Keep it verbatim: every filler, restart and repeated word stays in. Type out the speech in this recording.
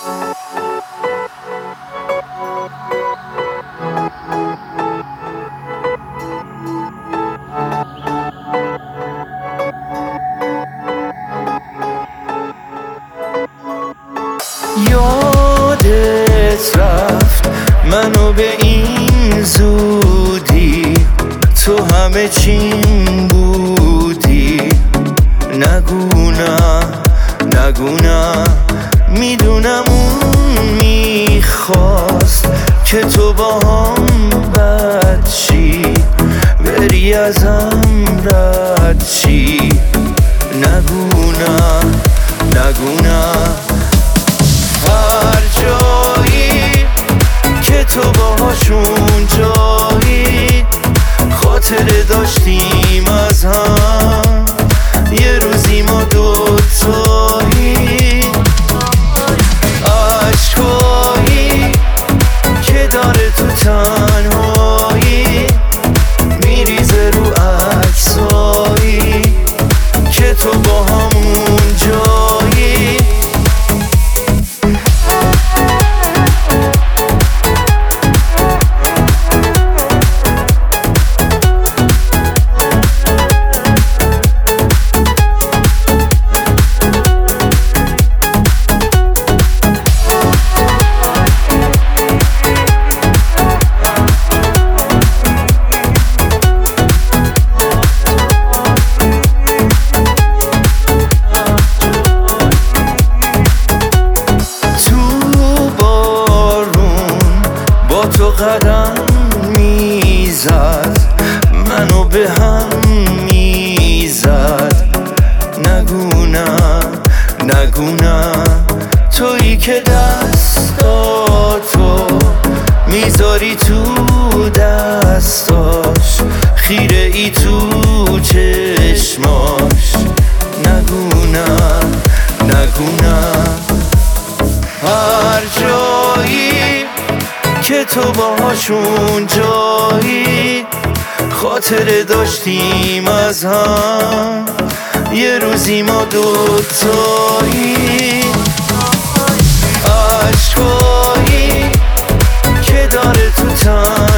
یادت رفت منو به این زودی، تو همه چیم بودی. نگو نه نگو نه، میدونم اون میخواست که تو با هم بد شی، بری ازم رد شی. نگو نه نگو نه، هر جایی که تو باهاشون جایی، خاطره داشتیم از هم، یه روزی ما دوتایی. عشقایی که داره تو تنهایی، میریزه رو عکسایی که تو با همون جایی. تو قدم میزد، منو به هم میزد. نگو نه نگو نه، تویی که دستاتو میذاری تو دستاش، خیره ای تو چشماش. نگو نه نگو نه، هر جایی که تو باهاشون جایی، خاطره داشتیم از هم، یه روزی ما دوتایی. عشقایی که داره تو تن